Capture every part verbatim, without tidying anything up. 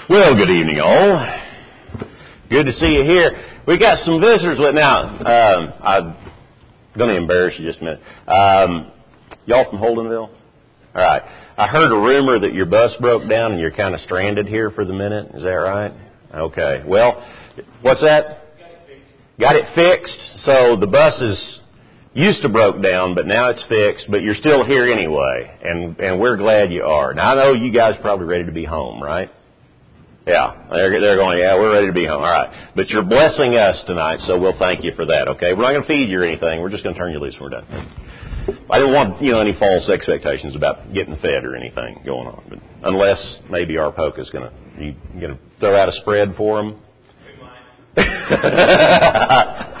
Well, good evening, all. Good to see you here. We got some visitors with now. Um, I'm going to embarrass you just a minute. Um, y'all from Holdenville? All right. I heard a rumor that your bus broke down and you're kind of stranded here for the minute. Is that right? Okay. Well, what's that? Got it fixed. Got it fixed. So the bus is used to broke down, but now it's fixed. But you're still here anyway, and and we're glad you are. Now I know you guys are probably ready to be home, right? Yeah, they're, they're going, yeah, we're ready to be home. All right. But you're blessing us tonight, so we'll thank you for that, okay? We're not going to feed you or anything. We're just going to turn you loose when we're done. I didn't want, you know, any false expectations about getting fed or anything going on. But unless maybe our poke is going to, you going to throw out a spread for them? We might.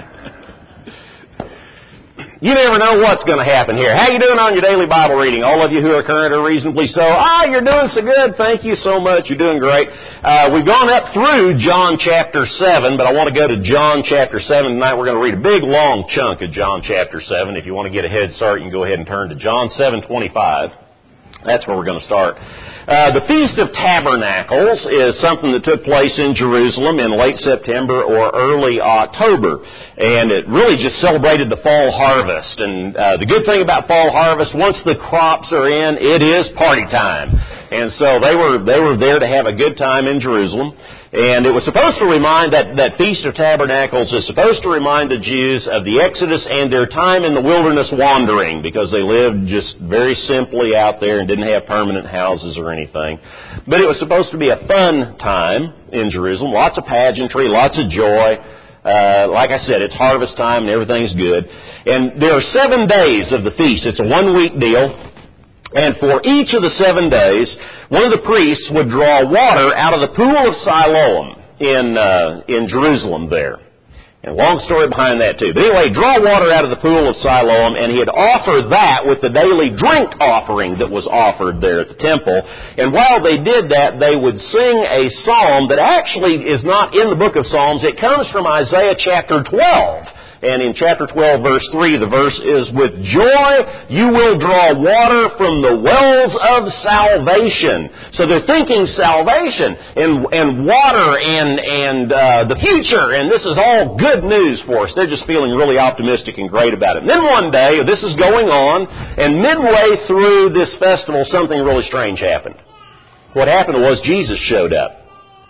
You never know what's going to happen here. How you doing on your daily Bible reading? All of you who are current or reasonably so. Ah, you're doing so good. Thank you so much. You're doing great. Uh, we've gone up through John chapter seven, but I want to go to John chapter seven tonight. We're going to read a big, long chunk of John chapter seven. If you want to get a head start, you can go ahead and turn to John seven twenty-five. That's where we're going to start. Uh, the Feast of Tabernacles is something that took place in Jerusalem in late September or early October. And it really just celebrated the fall harvest. And uh, the good thing about fall harvest, once the crops are in, it is party time. And so they were they were there to have a good time in Jerusalem. And it was supposed to remind, that, that Feast of Tabernacles is supposed to remind the Jews of the Exodus and their time in the wilderness wandering, because they lived just very simply out there and didn't have permanent houses or anything. But it was supposed to be a fun time in Jerusalem, lots of pageantry, lots of joy. Uh, like I said, it's harvest time and everything's good. And there are seven days of the feast. It's a one-week deal. And for each of the seven days, one of the priests would draw water out of the pool of Siloam in uh, in Jerusalem there. And long story behind that too. But anyway, draw water out of the pool of Siloam, and he'd offer that with the daily drink offering that was offered there at the temple. And while they did that, they would sing a psalm that actually is not in the book of Psalms. It comes from Isaiah chapter twelve. And in chapter twelve, verse three, the verse is, "With joy you will draw water from the wells of salvation." So they're thinking salvation and, and water and, and uh, the future, and this is all good news for us. They're just feeling really optimistic and great about it. And then one day, this is going on, and midway through this festival, something really strange happened. What happened was Jesus showed up.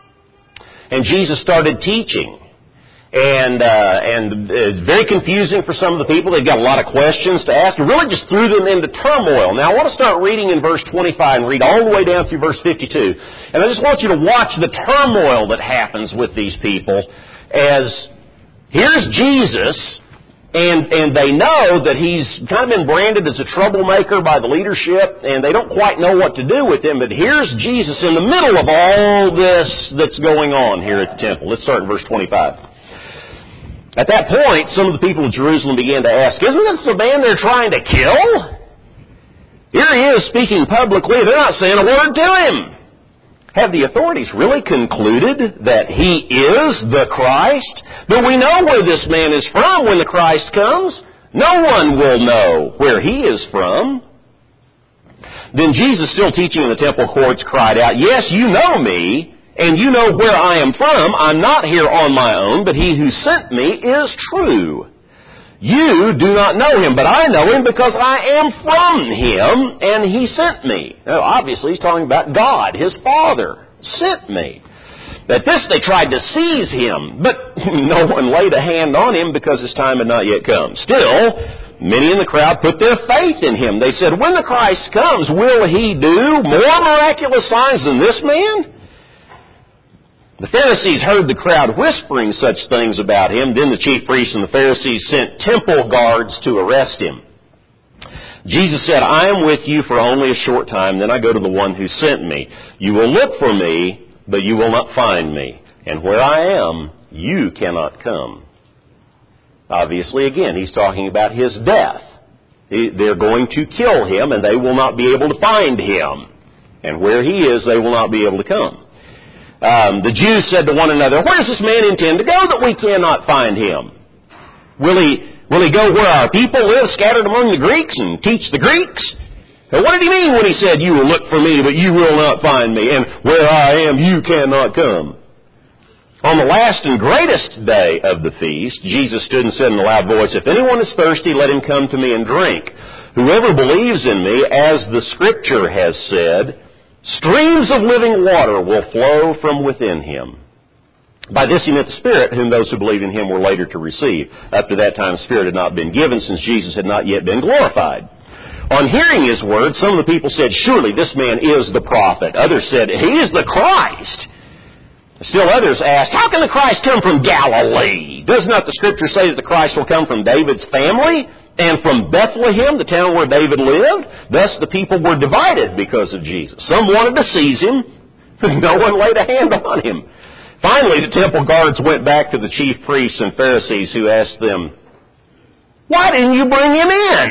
And Jesus started teaching. And uh, and it's very confusing for some of the people. They've got a lot of questions to ask. It really just threw them into turmoil. Now, I want to start reading in verse twenty-five and read all the way down through verse fifty-two. And I just want you to watch the turmoil that happens with these people as here's Jesus, and, and they know that he's kind of been branded as a troublemaker by the leadership, and they don't quite know what to do with him. But here's Jesus in the middle of all this that's going on here at the temple. Let's start in verse twenty-five. At that point, some of the people of Jerusalem began to ask, "Isn't this the man they're trying to kill? Here he is speaking publicly. They're not saying a word to him. Have the authorities really concluded that he is the Christ? But we know where this man is from when the Christ comes. No one will know where he is from." Then Jesus, still teaching in the temple courts, cried out, "Yes, you know me, and you know where I am from. I'm not here on my own, but he who sent me is true. You do not know him, but I know him because I am from him, and he sent me." Now, obviously, he's talking about God, his Father, sent me. At this, they tried to seize him, but no one laid a hand on him because his time had not yet come. Still, many in the crowd put their faith in him. They said, "When the Christ comes, will he do more miraculous signs than this man?" The Pharisees heard the crowd whispering such things about him. Then the chief priests and the Pharisees sent temple guards to arrest him. Jesus said, "I am with you for only a short time, then I go to the one who sent me. You will look for me, but you will not find me. And where I am, you cannot come." Obviously, again, he's talking about his death. They're going to kill him, and they will not be able to find him. And where he is, they will not be able to come. Um, the Jews said to one another, "Where does this man intend to go that we cannot find him? Will he, will he go where our people live, scattered among the Greeks, and teach the Greeks?" And what did he mean when he said, you will look for me, but you will not find me, and where I am, you cannot come? On the last and greatest day of the feast, Jesus stood and said in a loud voice, if anyone is thirsty, let him come to me and drink. Whoever believes in me, as the Scripture has said, streams of living water will flow from within him. By this he meant the Spirit, whom those who believed in him were later to receive. Up to that time the Spirit had not been given, since Jesus had not yet been glorified. On hearing his words, some of the people said, surely this man is the prophet. Others said, he is the Christ. Still others asked, how can the Christ come from Galilee? Does not the Scripture say that the Christ will come from David's family and from Bethlehem, the town where David lived? Thus the people were divided because of Jesus. Some wanted to seize him, no one laid a hand on him. Finally, the temple guards went back to the chief priests and Pharisees, who asked them, why didn't you bring him in?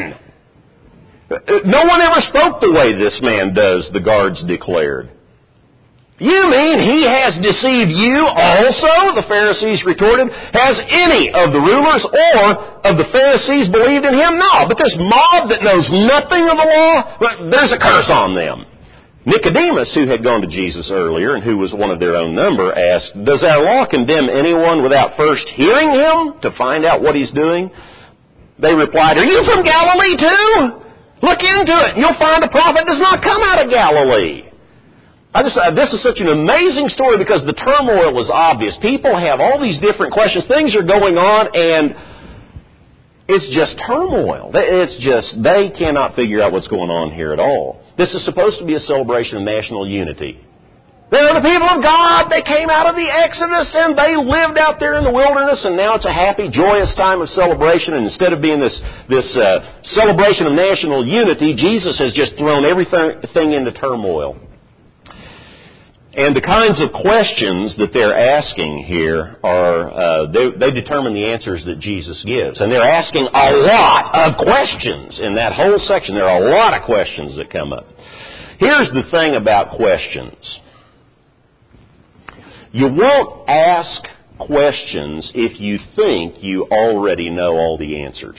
No one ever spoke the way this man does, the guards declared. You mean he has deceived you also? The Pharisees retorted. Has any of the rulers or of the Pharisees believed in him? No, but this mob that knows nothing of the law, there's a curse on them. Nicodemus, who had gone to Jesus earlier and who was one of their own number, asked, does our law condemn anyone without first hearing him to find out what he's doing? They replied, are you from Galilee too? Look into it. You'll find a prophet does not come out of Galilee. I just, uh, this is such an amazing story because the turmoil is obvious. People have all these different questions. Things are going on, and it's just turmoil. It's just, they cannot figure out what's going on here at all. This is supposed to be a celebration of national unity. They're the people of God. They came out of the Exodus, and they lived out there in the wilderness, and now it's a happy, joyous time of celebration. And instead of being this, this uh, celebration of national unity, Jesus has just thrown everything into turmoil. And the kinds of questions that they're asking here are, uh, they, they determine the answers that Jesus gives. And they're asking a lot of questions in that whole section. There are a lot of questions that come up. Here's the thing about questions. You won't ask questions if you think you already know all the answers.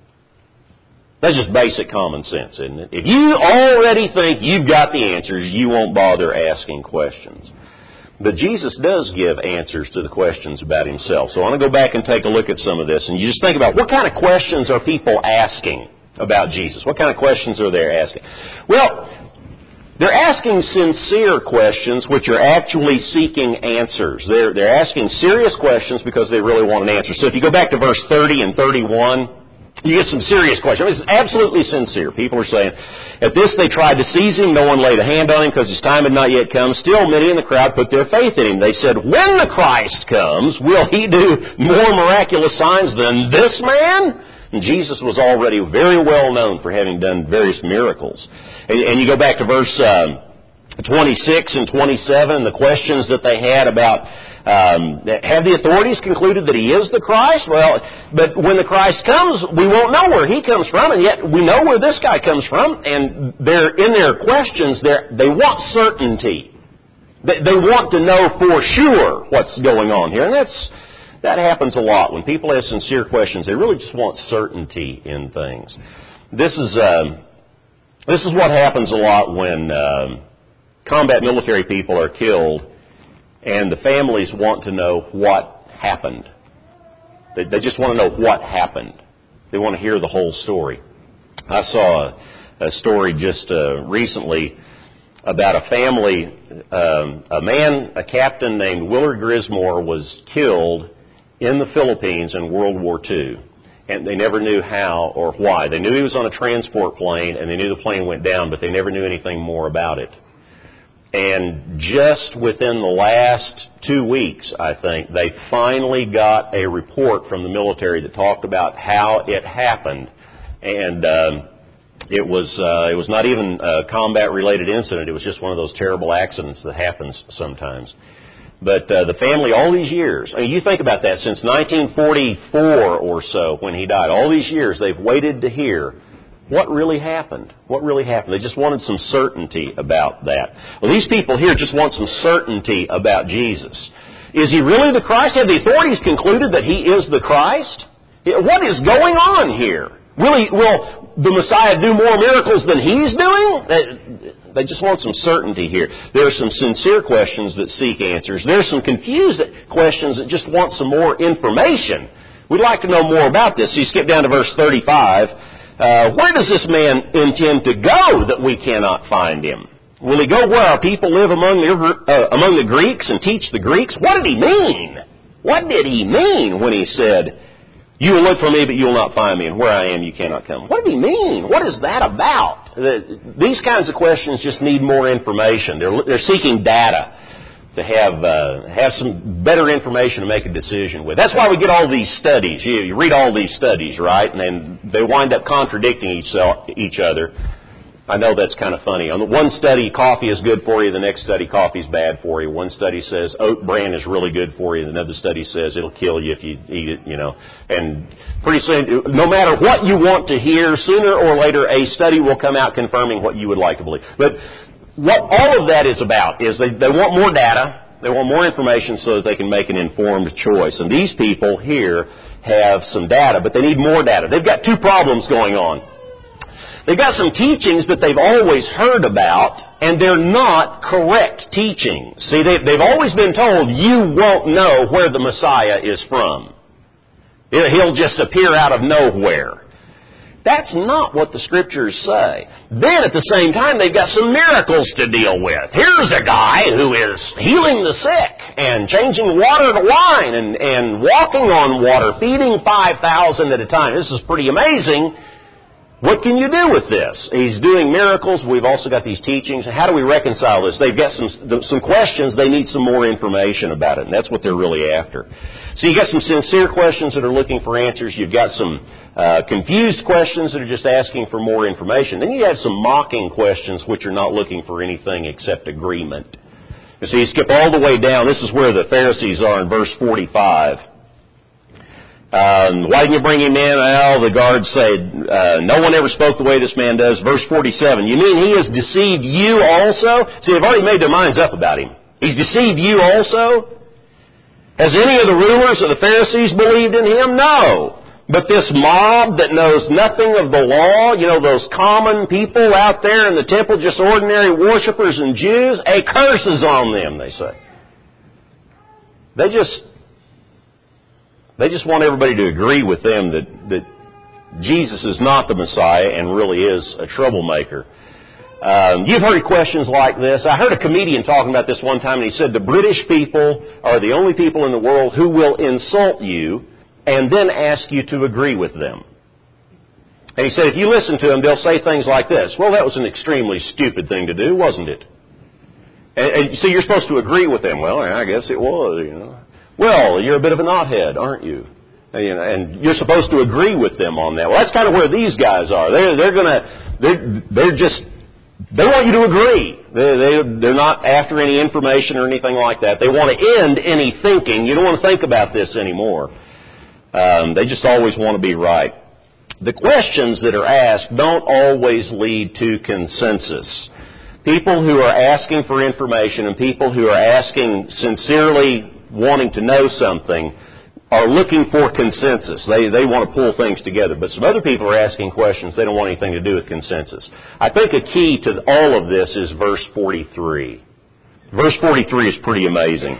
That's just basic common sense, isn't it? If you already think you've got the answers, you won't bother asking questions. But Jesus does give answers to the questions about himself. So I want to go back and take a look at some of this. And you just think about what kind of questions are people asking about Jesus? What kind of questions are they asking? Well, they're asking sincere questions which are actually seeking answers. They're, they're asking serious questions because they really want an answer. So if you go back to verse thirty and thirty-one... you get some serious questions. I mean, it's absolutely sincere. People are saying, at this they tried to seize him. No one laid a hand on him because his time had not yet come. Still, many in the crowd put their faith in him. They said, when the Christ comes, will he do more miraculous signs than this man? And Jesus was already very well known for having done various miracles. And, and you go back to verse um, twenty-six and twenty-seven, the questions that they had about, Um, have the authorities concluded that he is the Christ? Well, but when the Christ comes, we won't know where he comes from, and yet we know where this guy comes from. And they're in their questions, they're, they want certainty. They, they want to know for sure what's going on here, and that's that happens a lot when people ask sincere questions. They really just want certainty in things. This is um, this is what happens a lot when um, combat military people are killed. And the families want to know what happened. They, they just want to know what happened. They want to hear the whole story. I saw a, a story just uh, recently about a family. Um, a man, a captain named Willard Grismore, was killed in the Philippines in World War Two. And they never knew how or why. They knew he was on a transport plane, and they knew the plane went down, but they never knew anything more about it. And just within the last two weeks, I think, they finally got a report from the military that talked about how it happened. And um, it was uh, it was not even a combat-related incident. It was just one of those terrible accidents that happens sometimes. But uh, the family, all these years, I mean, you think about that, since nineteen forty-four or so, when he died, all these years they've waited to hear what really happened? What really happened? They just wanted some certainty about that. Well, these people here just want some certainty about Jesus. Is he really the Christ? Have the authorities concluded that he is the Christ? What is going on here? Will he, will the Messiah do more miracles than he's doing? They just want some certainty here. There are some sincere questions that seek answers. There are some confused questions that just want some more information. We'd like to know more about this. So you skip down to verse thirty-five. Uh, where does this man intend to go that we cannot find him? Will he go where our people live among the, uh, among the Greeks and teach the Greeks? What did he mean? What did he mean when he said, you will look for me, but you will not find me, and where I am, you cannot come? What did he mean? What is that about? These kinds of questions just need more information. They're, they're seeking data to have uh, have some better information to make a decision with. That's why we get all these studies. You, you read all these studies, right? And then they wind up contradicting each, each other. I know that's kind of funny. On the one study, coffee is good for you. The next study, coffee is bad for you. One study says oat bran is really good for you. Another study says it'll kill you if you eat it, you know. And pretty soon, no matter what you want to hear, sooner or later a study will come out confirming what you would like to believe. But what all of that is about is they, they want more data. They want more information so that they can make an informed choice. And these people here have some data, but they need more data. They've got two problems going on. They've got some teachings that they've always heard about, and they're not correct teachings. See, they, they've always been told, you won't know where the Messiah is from. He'll just appear out of nowhere. That's not what the Scriptures say. Then, at the same time, they've got some miracles to deal with. Here's a guy who is healing the sick, and changing water to wine, and, and walking on water, feeding five thousand at a time. This is pretty amazing. What can you do with this? He's doing miracles. We've also got these teachings. How do we reconcile this? They've got some some questions. They need some more information about it, and that's what they're really after. So you've got some sincere questions that are looking for answers. You've got some uh, confused questions that are just asking for more information. Then you have some mocking questions which are not looking for anything except agreement. And so you skip all the way down. This is where the Pharisees are in verse forty-five. Um, why didn't you bring him in? Well, the guards said, uh, no one ever spoke the way this man does. Verse forty-seven, you mean he has deceived you also? See, they've already made their minds up about him. He's deceived you also? Has any of the rulers of the Pharisees believed in him? No. But this mob that knows nothing of the law, you know, those common people out there in the temple, just ordinary worshipers and Jews, a curse is on them, they say. They just... They just want everybody to agree with them that, that Jesus is not the Messiah and really is a troublemaker. Um, you've heard questions like this. I heard a comedian talking about this one time, and he said the British people are the only people in the world who will insult you and then ask you to agree with them. And he said if you listen to them, they'll say things like this. Well, that was an extremely stupid thing to do, wasn't it? And, and so you're supposed to agree with them. Well, I guess it was, you know. Well, you're a bit of a knothead, aren't you? And, you know, and you're supposed to agree with them on that. Well, that's kind of where these guys are. They're they're gonna they're they're just they want you to agree. They they they're not after any information or anything like that. They want to end any thinking. You don't want to think about this anymore. Um, they just always want to be right. The questions that are asked don't always lead to consensus. People who are asking for information and people who are asking sincerely, wanting to know something, are looking for consensus. They they want to pull things together. But some other people are asking questions. They don't want anything to do with consensus. I think a key to all of this is verse forty-three. Verse forty-three is pretty amazing.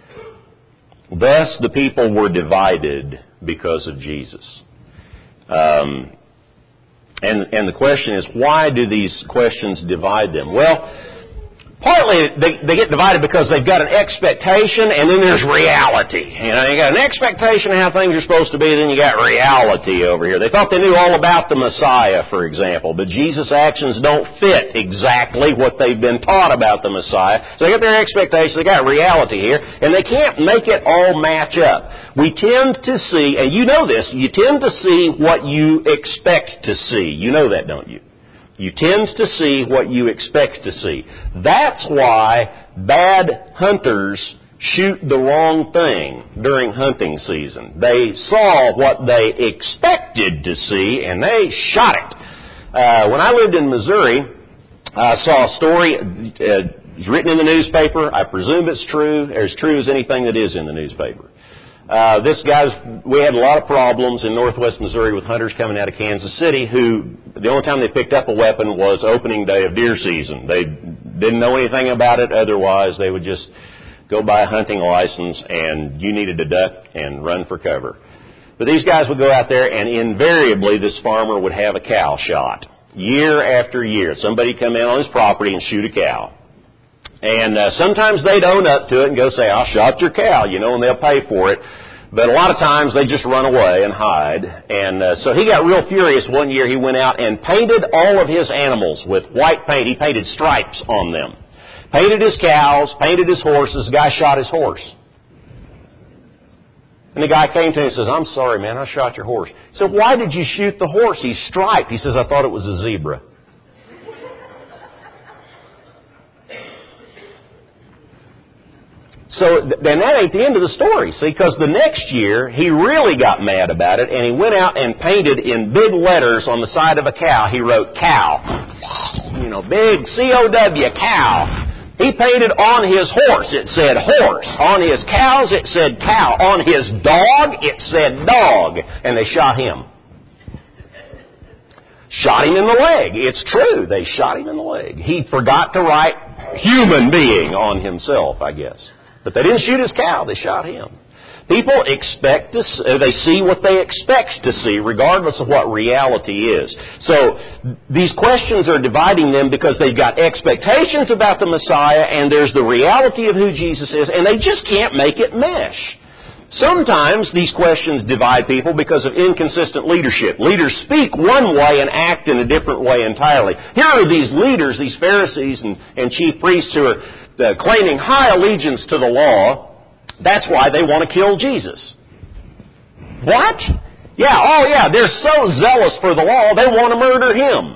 Thus the people were divided because of Jesus. Um, and, and the question is, why do these questions divide them? Well, partly they, they get divided because they've got an expectation and then there's reality. You know, you got an expectation of how things are supposed to be, then you got reality over here. They thought they knew all about the Messiah, for example, but Jesus' actions don't fit exactly what they've been taught about the Messiah. So they got their expectations, they got reality here, and they can't make it all match up. We tend to see, and you know this, you tend to see what you expect to see. You know that, don't you? You tend to see what you expect to see. That's why bad hunters shoot the wrong thing during hunting season. They saw what they expected to see, and they shot it. Uh, when I lived in Missouri, I saw a story. Uh, it's written in the newspaper. I presume it's true, or as true as anything that is in the newspaper. Uh, this guy's, we had a lot of problems in northwest Missouri with hunters coming out of Kansas City who, the only time they picked up a weapon was opening day of deer season. They didn't know anything about it. Otherwise, they would just go buy a hunting license and you needed to duck and run for cover. But these guys would go out there and invariably this farmer would have a cow shot. Year after year. Somebody come in on his property and shoot a cow. And uh, sometimes they'd own up to it and go say, I shot your cow, you know, and they'll pay for it. But a lot of times they just run away and hide. And uh, so he got real furious one year. He went out and painted all of his animals with white paint. He painted stripes on them. Painted his cows, painted his horses. The guy shot his horse. And the guy came to him and says, I'm sorry, man, I shot your horse. He said, why did you shoot the horse? He's striped. He says, I thought it was a zebra. So then that ain't the end of the story, see, because the next year he really got mad about it and he went out and painted in big letters on the side of a cow. He wrote cow, you know, big C O W, cow. He painted on his horse, it said horse. On his cows, it said cow. On his dog, it said dog. And they shot him. Shot him in the leg. It's true, they shot him in the leg. He forgot to write human being on himself, I guess. But they didn't shoot his cow, they shot him. People expect to see, they see what they expect to see, regardless of what reality is. So these questions are dividing them because they've got expectations about the Messiah and there's the reality of who Jesus is, and they just can't make it mesh. Sometimes these questions divide people because of inconsistent leadership. Leaders speak one way and act in a different way entirely. Here are these leaders, these Pharisees and, and chief priests who are uh, claiming high allegiance to the law. That's why they want to kill Jesus. What? Yeah, oh yeah, they're so zealous for the law, they want to murder him.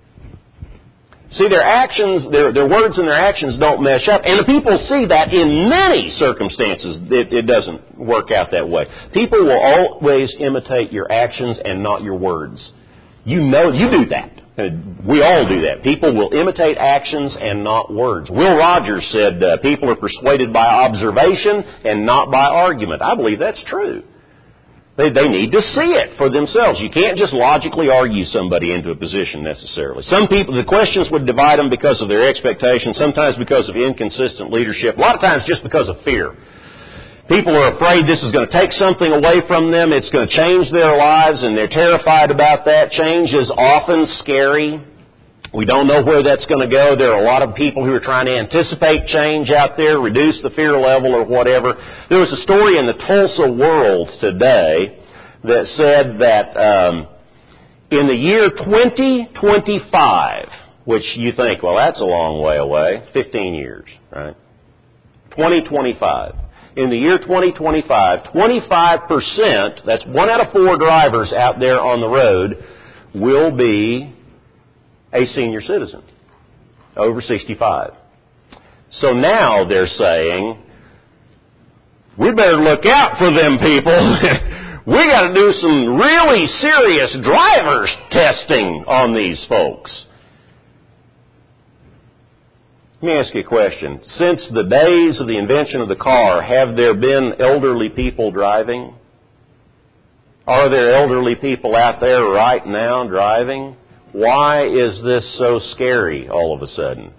See, their actions, their, their words and their actions don't mesh up. And the people see that in many circumstances. It, it doesn't work out that way. People will always imitate your actions and not your words. You know, you do that. We all do that. People will imitate actions and not words. Will Rogers said, uh, people are persuaded by observation and not by argument. I believe that's true. They, they need to see it for themselves. You can't just logically argue somebody into a position necessarily. Some people, the questions would divide them because of their expectations, sometimes because of inconsistent leadership, a lot of times just because of fear. People are afraid this is going to take something away from them, it's going to change their lives, and they're terrified about that. Change is often scary. We don't know where that's going to go. There are a lot of people who are trying to anticipate change out there, reduce the fear level or whatever. There was a story in the Tulsa World today that said that um, in the year twenty twenty-five, which you think, well, that's a long way away, fifteen years, right? twenty twenty-five. In the year twenty twenty-five, twenty-five percent, that's one out of four drivers out there on the road, will be a senior citizen, over sixty-five. So now they're saying, we better look out for them people. We got to do some really serious driver's testing on these folks. Let me ask you a question. Since the days of the invention of the car, have there been elderly people driving? Are there elderly people out there right now driving? Why is this so scary all of a sudden?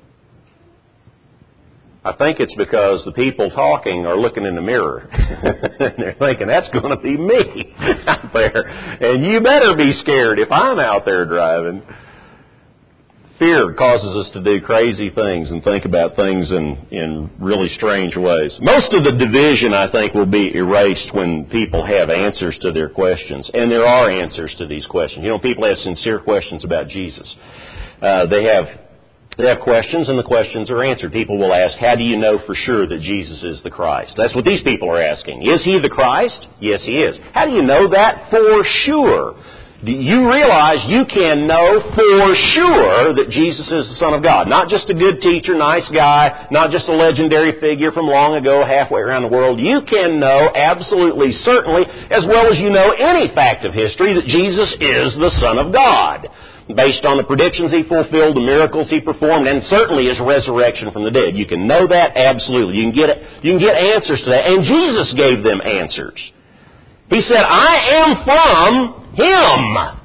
I think it's because the people talking are looking in the mirror. And they're thinking, that's going to be me out there. And you better be scared if I'm out there driving. Fear causes us to do crazy things and think about things in, in really strange ways. Most of the division, I think, will be erased when people have answers to their questions. And there are answers to these questions. You know, people have sincere questions about Jesus. Uh, they have they have questions, and the questions are answered. People will ask, how do you know for sure that Jesus is the Christ? That's what these people are asking. Is he the Christ? Yes, he is. How do you know that for sure? Do you realize you can know for sure that Jesus is the Son of God? Not just a good teacher, nice guy, not just a legendary figure from long ago halfway around the world. You can know absolutely certainly, as well as you know any fact of history, that Jesus is the Son of God. based on the predictions he fulfilled, the miracles he performed, and certainly his resurrection from the dead. You can know that absolutely. You can get it, you can get answers to that. And Jesus gave them answers. He said, I am from Him.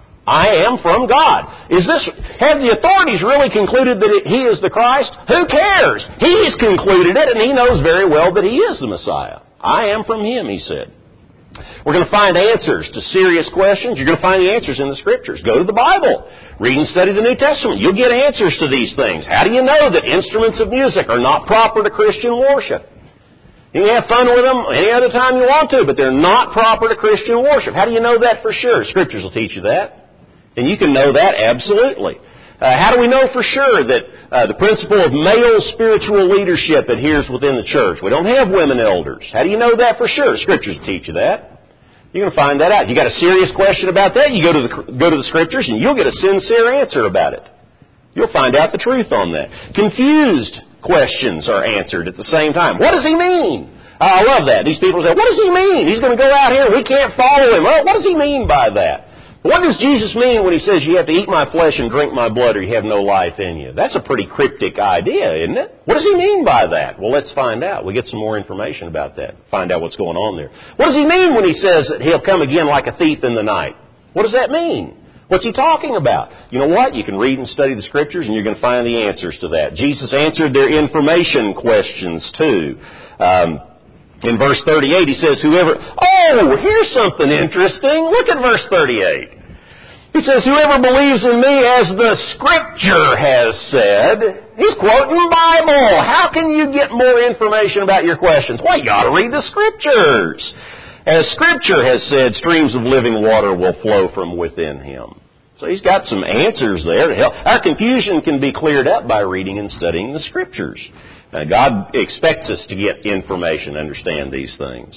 I am from God. Is this, have the authorities really concluded that it, He is the Christ? Who cares? He's concluded it, and He knows very well that He is the Messiah. I am from Him, He said. We're going to find answers to serious questions. You're going to find the answers in the Scriptures. Go to the Bible. Read and study the New Testament. You'll get answers to these things. How do you know that instruments of music are not proper to Christian worship? You can have fun with them any other time you want to, but they're not proper to Christian worship. How do you know that for sure? Scriptures will teach you that. And you can know that absolutely. Uh, how do we know for sure that uh, the principle of male spiritual leadership adheres within the church? We don't have women elders. How do you know that for sure? Scriptures teach you that. You're going to find that out. You got a serious question about that, you go to the go to the Scriptures and you'll get a sincere answer about it. You'll find out the truth on that. Confused questions are answered at the same time. What does He mean? Uh, I love that. These people say, what does He mean? He's going to go out here and we can't follow Him. Well, what does He mean by that? What does Jesus mean when He says you have to eat my flesh and drink my blood or you have no life in you? That's a pretty cryptic idea, isn't it? What does He mean by that? Well, let's find out. We'll get some more information about that. Find out what's going on there. What does He mean when He says that He'll come again like a thief in the night? What does that mean? What's He talking about? You know what? You can read and study the Scriptures and you're going to find the answers to that. Jesus answered their information questions too. Um, In verse thirty-eight, He says, whoever... Oh, here's something interesting. Look at verse thirty-eight. He says, whoever believes in me as the Scripture has said. He's quoting the Bible. How can you get more information about your questions? Well, you got to read the Scriptures. As Scripture has said, streams of living water will flow from within him. So He's got some answers there to help. Our confusion can be cleared up by reading and studying the Scriptures. Now, God expects us to get information, understand these things.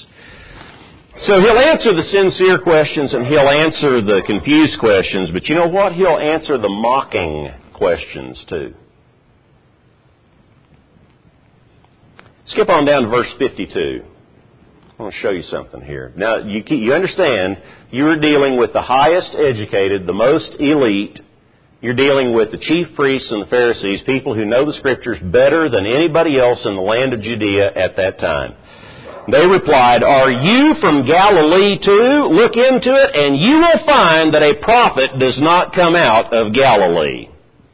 So He'll answer the sincere questions and He'll answer the confused questions, but you know what? He'll answer the mocking questions too. Skip on down to verse fifty-two. I want to show you something here. Now, you, you understand, you're dealing with the highest educated, the most elite. You're dealing with the chief priests and the Pharisees, people who know the Scriptures better than anybody else in the land of Judea at that time. They replied, are you from Galilee too? Look into it, and you will find that a prophet does not come out of Galilee.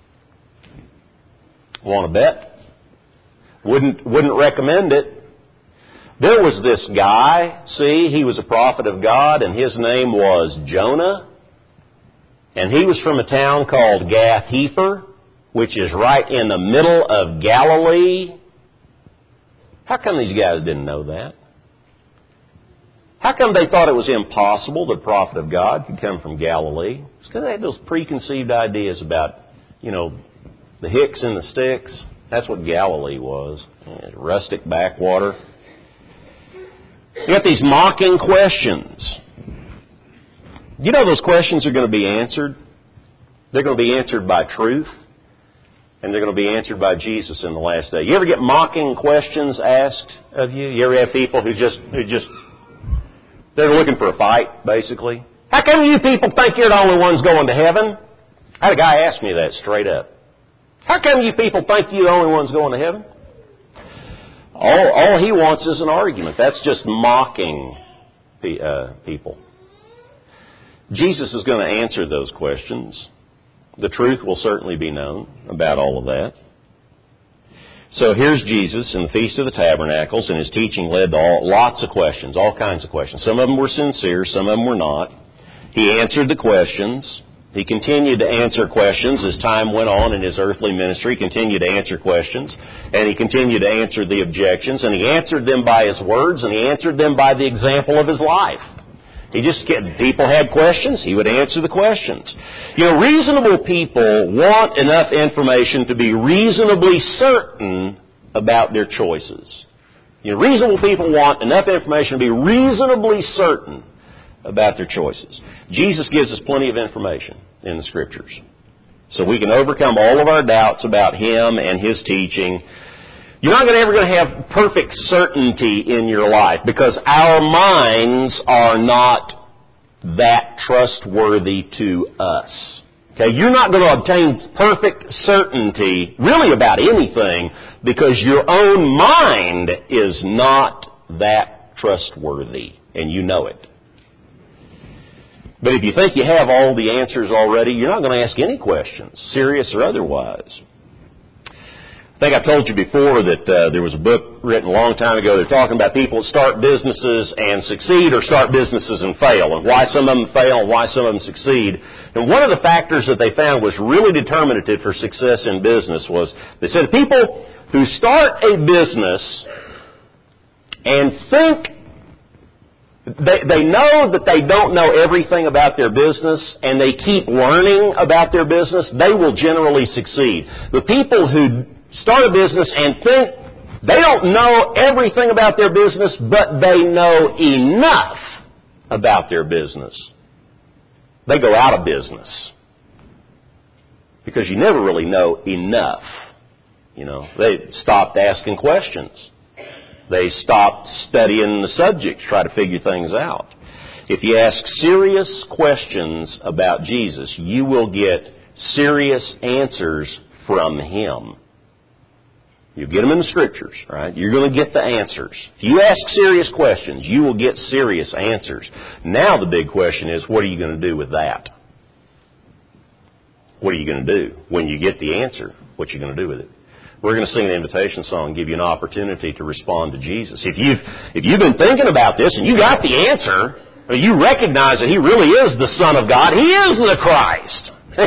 Want to bet? Wouldn't, wouldn't recommend it. There was this guy, see, he was a prophet of God, and his name was Jonah. And he was from a town called Gath-Hepher, which is right in the middle of Galilee. How come these guys didn't know that? How come they thought it was impossible that a prophet of God could come from Galilee? It's because they had those preconceived ideas about, you know, the hicks and the sticks. That's what Galilee was. Rustic backwater. You got these mocking questions. You know those questions are going to be answered. They're going to be answered by truth. And they're going to be answered by Jesus in the last day. You ever get mocking questions asked of you? You ever have people who just, who just, they're looking for a fight, basically? How come you people think you're the only ones going to heaven? I had a guy ask me that straight up. How come you people think you're the only ones going to heaven? All, all he wants is an argument. That's just mocking uh, people. Jesus is going to answer those questions. The truth will certainly be known about all of that. So here's Jesus in the Feast of the Tabernacles, and His teaching led to all, lots of questions, all kinds of questions. Some of them were sincere, some of them were not. He answered the questions. He continued to answer questions as time went on in His earthly ministry. He continued to answer questions, and He continued to answer the objections, and He answered them by His words, and He answered them by the example of His life. He just, people had questions, He would answer the questions. You know, reasonable people want enough information to be reasonably certain about their choices. You know, reasonable people want enough information to be reasonably certain about their choices. Jesus gives us plenty of information in the Scriptures. So we can overcome all of our doubts about Him and His teaching. You're not ever going to have perfect certainty in your life because our minds are not that trustworthy to us. Okay, you're not going to obtain perfect certainty really about anything because your own mind is not that trustworthy, and you know it. But if you think you have all the answers already, you're not going to ask any questions, serious or otherwise. I think I told you before that uh, there was a book written a long time ago. They're talking about people that start businesses and succeed or start businesses and fail, and why some of them fail and why some of them succeed. And one of the factors that they found was really determinative for success in business was they said people who start a business and think They, they know that they don't know everything about their business and they keep learning about their business, they will generally succeed. The people who start a business and think they don't know everything about their business, but they know enough about their business, they go out of business. Because you never really know enough. You know, they stopped asking questions. They stopped studying the subject to try to figure things out. If you ask serious questions about Jesus, you will get serious answers from Him. You get them in the Scriptures, right? You're going to get the answers. If you ask serious questions, you will get serious answers. Now the big question is, what are you going to do with that? What are you going to do when you get the answer? What are you going to do with it? We're going to sing an invitation song and give you an opportunity to respond to Jesus. If you've, if you've been thinking about this and you got the answer, or you recognize that He really is the Son of God, He is the Christ.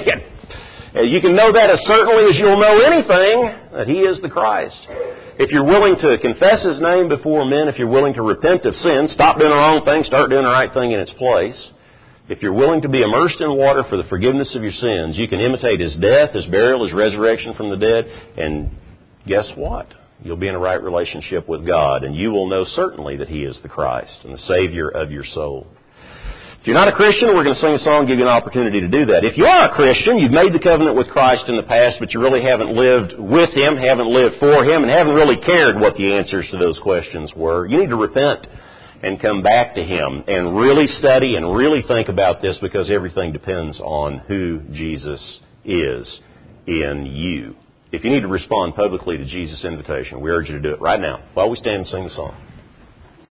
You can know that as certainly as you'll know anything, that He is the Christ. If you're willing to confess His name before men, if you're willing to repent of sin, stop doing the wrong thing, start doing the right thing in its place. If you're willing to be immersed in water for the forgiveness of your sins, you can imitate His death, His burial, His resurrection from the dead, and guess what? You'll be in a right relationship with God, and you will know certainly that He is the Christ and the Savior of your soul. If you're not a Christian, we're going to sing a song and give you an opportunity to do that. If you are a Christian, you've made the covenant with Christ in the past, but you really haven't lived with Him, haven't lived for Him, and haven't really cared what the answers to those questions were, you need to repent and come back to Him and really study and really think about this, because everything depends on who Jesus is in you. If you need to respond publicly to Jesus' invitation, we urge you to do it right now while we stand and sing the song.